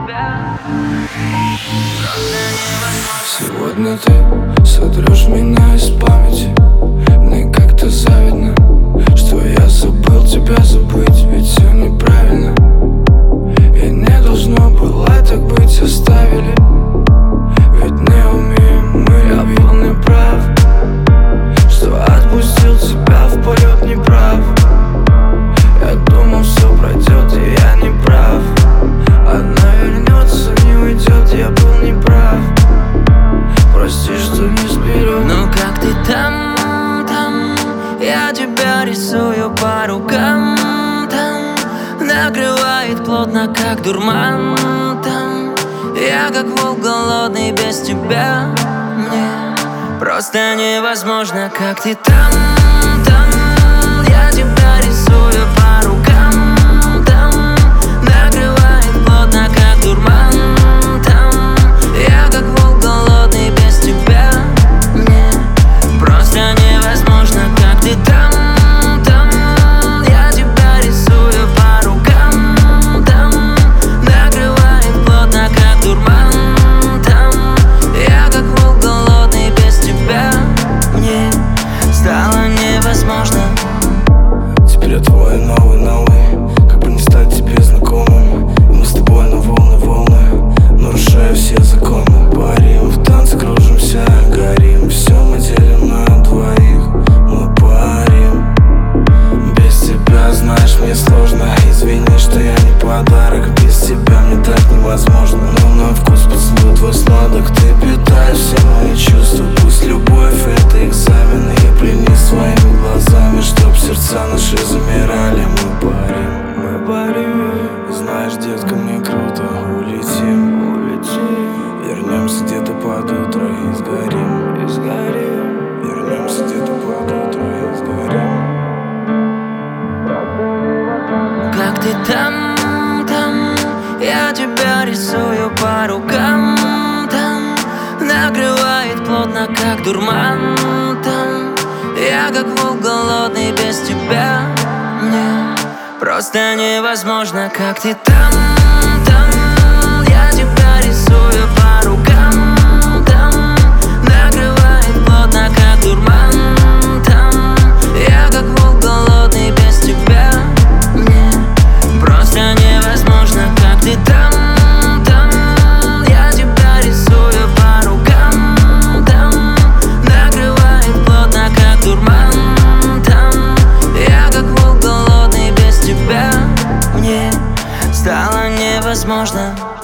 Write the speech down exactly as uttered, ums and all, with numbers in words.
тебя. Сегодня ты сотрешь меня из памяти. Мне как-то завидно, что я забыл тебя забыть, ведь все неправильно. И не должно было так быть, оставили. Ведь не умеем мы, я был неправ, что отпустил тебя в полет неправ. Я думал, все пройдет, и я не прав. Одна вернется, не уйдет, я был неправ. Прости, что не сберег. Ну как ты там, там? Я тебя рисую по рукам, там. Накрывает плотно, как дурман, там. Я как волк голодный без тебя. Мне просто невозможно, как ты там, там. Я тебя рисую по рукам, там. Накрывает плотно, как дурман, там. Я как волк голодный без тебя. Мне просто невозможно, как ты там, там. Я тебя рисую по рукам, там. Накрывает плотно, как дурман, там. Я как волк голодный без тебя. Мне стало невозможно. Теперь я твой новый, новый. Как бы не стать тебе знакомым. И мы с тобой на волны, волны, нарушая все законы. Парим, в танце кружимся, горим. Все мы делим на двоих, мы парим. Без тебя, знаешь, мне сложно. Извини, что я не подарок. Без тебя мне так невозможно. Но на вкус поцелуй твой сладок. Ты питаешь все мои чувства. Пусть любовь это экзамен. И пленись своими глазами, чтоб сердца наши замирали. Мы парим, мы парим. Знаешь, детка, мне круто. Улетим, улетим. Вернемся где-то под утро и сгорим, и сгорим. Вернемся где-то под утро и сгорим. Как ты там, там? Я тебя рисую по рукам, там. Накрывает плотно, как дурман, там. Я как волк голодный без тебя. Мне просто невозможно, как ты там, там. Я тебя рисую по рукам, там. Накрывает плотно, как дурман, там. Я как волк голодный без тебя. Мне просто невозможно, как ты там, там. Я тебя рисую по рукам, там. Накрывает плотно, как дурман, там. Я как волк голодный без тебя. Мне стало невозможно.